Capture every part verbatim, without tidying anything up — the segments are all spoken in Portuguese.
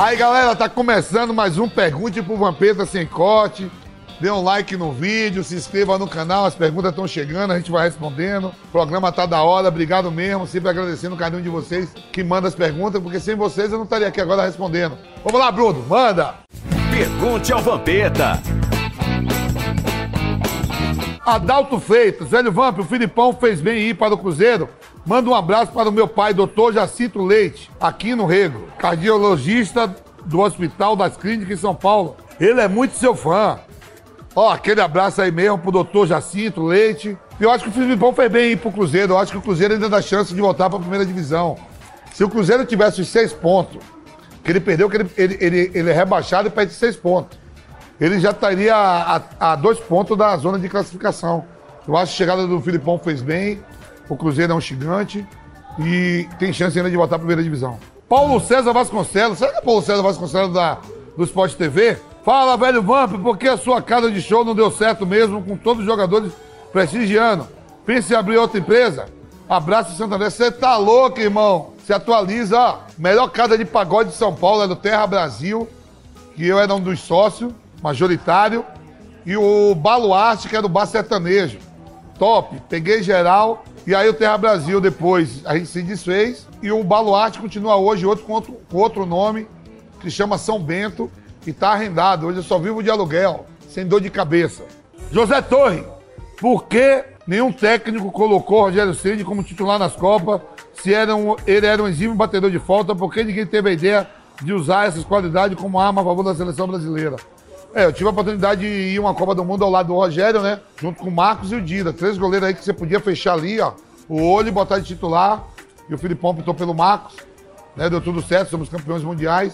Aí, galera, tá começando mais um Pergunte pro Vampeta Sem Corte. Dê um like no vídeo, se inscreva no canal, as perguntas estão chegando, a gente vai respondendo. O programa tá da hora, obrigado mesmo, sempre agradecendo o carinho de vocês que manda as perguntas, porque sem vocês eu não estaria aqui agora respondendo. Vamos lá, Bruno, manda! Pergunte ao Vampeta. Adalto Freitas, velho Vamp, o Filipão fez bem ir para o Cruzeiro. Manda um abraço para o meu pai, doutor Jacinto Leite, aqui no Rego, cardiologista do Hospital das Clínicas em São Paulo. Ele é muito seu fã. Ó, aquele abraço aí mesmo pro doutor Jacinto Leite. Eu acho que o Filipão fez bem ir pro Cruzeiro. Eu acho que o Cruzeiro ainda dá chance de voltar pra primeira divisão. Se o Cruzeiro tivesse os seis pontos, que ele perdeu, que ele, ele, ele, ele é rebaixado e perde seis pontos. Ele já estaria a, a dois pontos da zona de classificação. Eu acho que a chegada do Filipão fez bem. O Cruzeiro é um gigante e tem chance ainda de voltar pra primeira divisão. Paulo César Vasconcelos. Será que é Paulo César Vasconcelos da, do Sport T V? Fala, velho Vamp, por que a sua casa de show não deu certo mesmo com todos os jogadores prestigiando? Pense em abrir outra empresa? Abraço, Santo André. Você tá louco, irmão? Se atualiza, ó. Melhor casa de pagode de São Paulo é do Terra Brasil, que eu era um dos sócios, majoritário. E o Baluarte, que é do Bar Sertanejo. Top. Peguei geral. E aí o Terra Brasil depois a gente se desfez. E o Baluarte continua hoje outro, com, outro, com outro nome, que chama São Bento. E tá arrendado. Hoje eu só vivo de aluguel, sem dor de cabeça. José Torre, por que nenhum técnico colocou o Rogério Ceni como titular nas Copas? Se era um, ele era um exímio batedor de falta, por que ninguém teve a ideia de usar essas qualidades como arma a favor da seleção brasileira? É, eu tive a oportunidade de ir uma Copa do Mundo ao lado do Rogério, né? Junto com o Marcos e o Dida. Três goleiros aí que você podia fechar ali, ó, o olho e botar de titular. E o Filipão optou pelo Marcos, né? Deu tudo certo, somos campeões mundiais.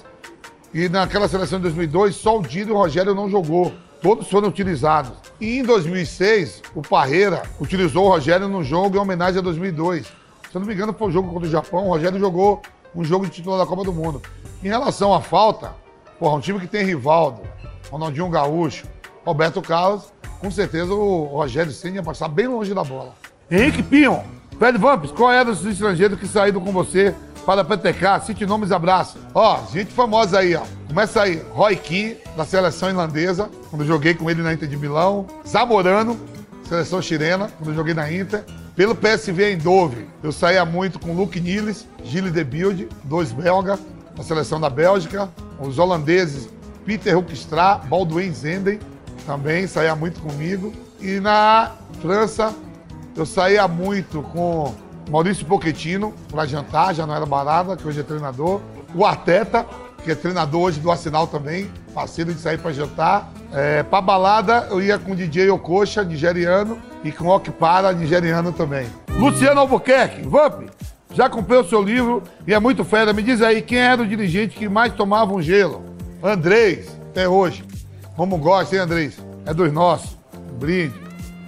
E naquela seleção de dois mil e dois, só o Dida e o Rogério não jogou. Todos foram utilizados. E em dois mil e seis, o Parreira utilizou o Rogério num jogo em homenagem a dois mil e dois. Se eu não me engano, foi um jogo contra o Japão. O Rogério jogou um jogo de titular da Copa do Mundo. Em relação à falta, porra, um time que tem Rivaldo, Ronaldinho Gaúcho, Roberto Carlos, com certeza o Rogério Ceni ia passar bem longe da bola. Henrique Pinho, velho Vamps, qual é dos estrangeiros que saíram com você para a P T K? Cite nomes e abraço. Ó, gente famosa aí, ó. Começa aí, Roy Keane, da seleção irlandesa, quando eu joguei com ele na Inter de Milão. Zamorano, seleção chilena, quando eu joguei na Inter. Pelo P S V Eindhoven, eu saía muito com Luke Niels, Gilles de Bilde, dois belgas, na seleção da Bélgica. Os holandeses, Peter Hoekstra, Baldwin Zenden, também saía muito comigo. E na França, eu saía muito com Maurício Pochettino, para jantar, já não era Barada, que hoje é treinador. O Arteta, que é treinador hoje do Arsenal também, parceiro de sair para jantar. É, para balada, eu ia com o D J Okocha, nigeriano, e com o Okpara, nigeriano também. Luciano Albuquerque, Vamp, já comprei o seu livro e é muito fera. Me diz aí, quem era o dirigente que mais tomava um gelo? Andrés, até hoje. Como gosta, hein, Andrés? É dos nossos. Um brinde.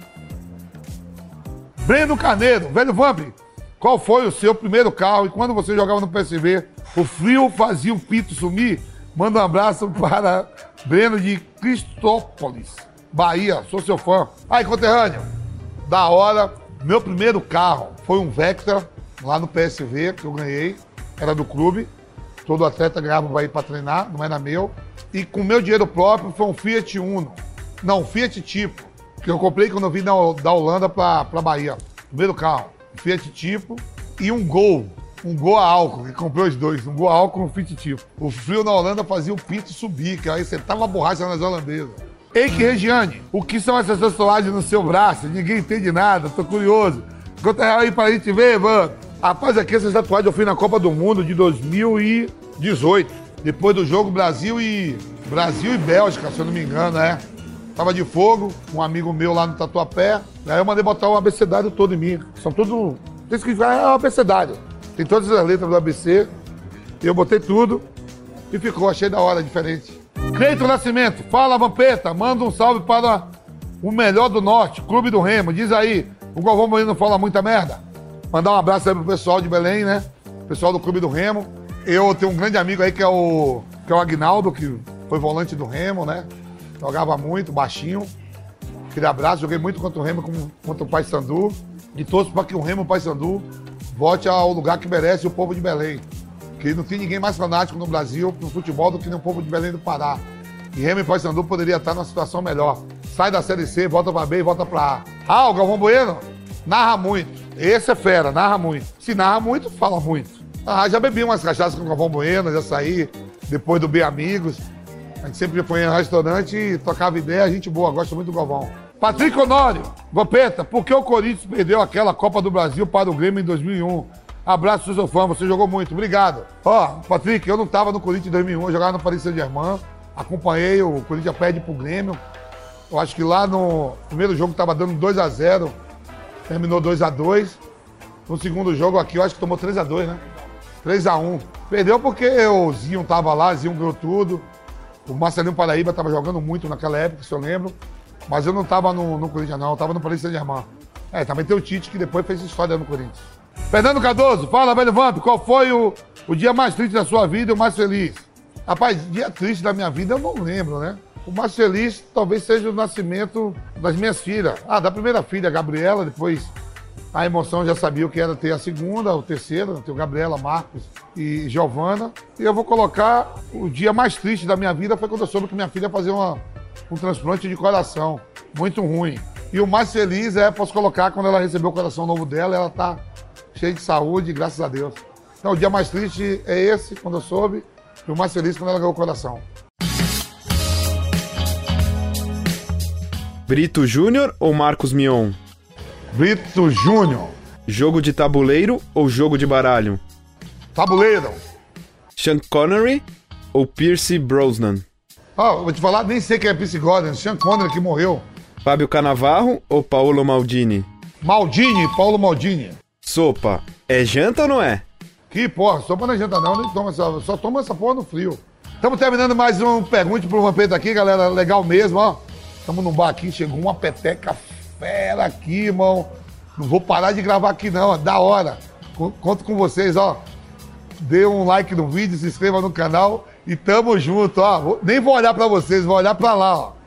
Breno Carneiro, velho Vamp, qual foi o seu primeiro carro e quando você jogava no P S V, o frio fazia o pito sumir? Manda um abraço para Breno de Cristópolis, Bahia, sou seu fã. Aí, conterrâneo, da hora, meu primeiro carro foi um Vectra, lá no P S V, que eu ganhei, era do clube, todo atleta ganhava para ir para treinar, não era meu. E com meu dinheiro próprio foi um Fiat Uno, não, Fiat Tipo, que eu comprei quando eu vim da, da Holanda para Bahia, primeiro carro. Fiat Tipo e um Gol, um Gol a álcool, que comprou os dois, um Gol a álcool e um Fiat Tipo. O frio na Holanda fazia o pito subir, que aí você tava a borracha nas holandesas. Eike Regiane, o que são essas tatuagens no seu braço? Ninguém entende nada, tô curioso. Conta real aí pra gente ver, mano. Rapaz, aqui essas tatuagens eu fiz na Copa do Mundo de dois mil e dezoito, depois do jogo Brasil e Brasil e Bélgica, se eu não me engano, né? Tava de fogo, um amigo meu lá no Tatuapé, aí eu mandei botar o abecedário todo em mim. São tudo, tem escrito, é o abecedário. Tem todas as letras do A B C, eu botei tudo e ficou, achei da hora, diferente. Cleiton Nascimento, fala Vampeta, manda um salve para o melhor do norte, Clube do Remo, diz aí, o Galvão Bueno não fala muita merda? Mandar um abraço aí pro pessoal de Belém, né? Pessoal do Clube do Remo. Eu tenho um grande amigo aí que é o, que é o Agnaldo, que foi volante do Remo, né? Jogava muito, baixinho. Aquele abraço, joguei muito contra o Remo, contra o Paysandu. E torço para que o Remo e o Paysandu volte ao lugar que merece o povo de Belém. que não tem ninguém mais fanático no Brasil, no futebol, do que no povo de Belém do Pará. E Remo e Paysandu poderia estar numa situação melhor. Sai da Série C, volta pra B e volta pra A. Ah, o Galvão Bueno narra muito. Esse é fera, narra muito. Se narra muito, fala muito. Ah, já bebi umas cachaças com o Galvão Bueno, já saí depois do Bem Amigos. A gente sempre foi em restaurante e tocava ideia, gente boa, gosto muito do Galvão. Patrick Honório, Vampeta, por que o Corinthians perdeu aquela Copa do Brasil para o Grêmio em dois mil e um? Abraço, seu fã, você jogou muito, obrigado. Ó, Patrick, eu não tava no Corinthians em dois mil e um, eu jogava no Paris Saint-Germain, acompanhei, o Corinthians perde pro Grêmio. Eu acho que lá no primeiro jogo tava dando dois a zero, terminou dois a dois. No segundo jogo aqui, eu acho que tomou três a dois, né? três a um. Perdeu porque o Zinho tava lá, Zinho ganhou tudo. O Marcelinho Paraíba tava jogando muito naquela época, se eu lembro. Mas eu não tava no, no Corinthians, não. Eu tava no Paris Saint-Germain. É, também tem o Tite, que depois fez história no Corinthians. Fernando Cardoso, fala, velho Vamp, qual foi o, o dia mais triste da sua vida e o mais feliz? Rapaz, dia triste da minha vida eu não lembro, né? O mais feliz talvez seja o nascimento das minhas filhas. Ah, da primeira filha, Gabriela, depois a emoção já sabia o que era ter a segunda, o terceiro, tem o Gabriela, Marcos e Giovana. E eu vou colocar o dia mais triste da minha vida foi quando eu soube que minha filha ia fazer uma, um transplante de coração. Muito ruim. E o mais feliz é, posso colocar, quando ela recebeu o coração novo dela, ela tá cheia de saúde, graças a Deus. Então o dia mais triste é esse, quando eu soube, e o mais feliz quando ela ganhou o coração. Brito Júnior ou Marcos Mion? Brito Júnior. Jogo de tabuleiro ou jogo de baralho? Tabuleiro. Sean Connery ou Pierce Brosnan? Ah, vou te falar, nem sei quem é Pierce Brosnan, Sean Connery que morreu. Fábio Cannavaro ou Paolo Maldini? Maldini, Paulo Maldini. Sopa, é janta ou não é? Que porra, sopa não é janta não, nem toma essa, só toma essa porra no frio. Estamos terminando mais um Pergunte pro Vampeta aqui, galera, legal mesmo, ó. Estamos num bar aqui, chegou uma peteca fera aqui, irmão. Não vou parar de gravar aqui não, ó, da hora. Conto com vocês, ó. Dê um like no vídeo, se inscreva no canal e tamo junto, ó. Nem vou olhar pra vocês, vou olhar pra lá, ó.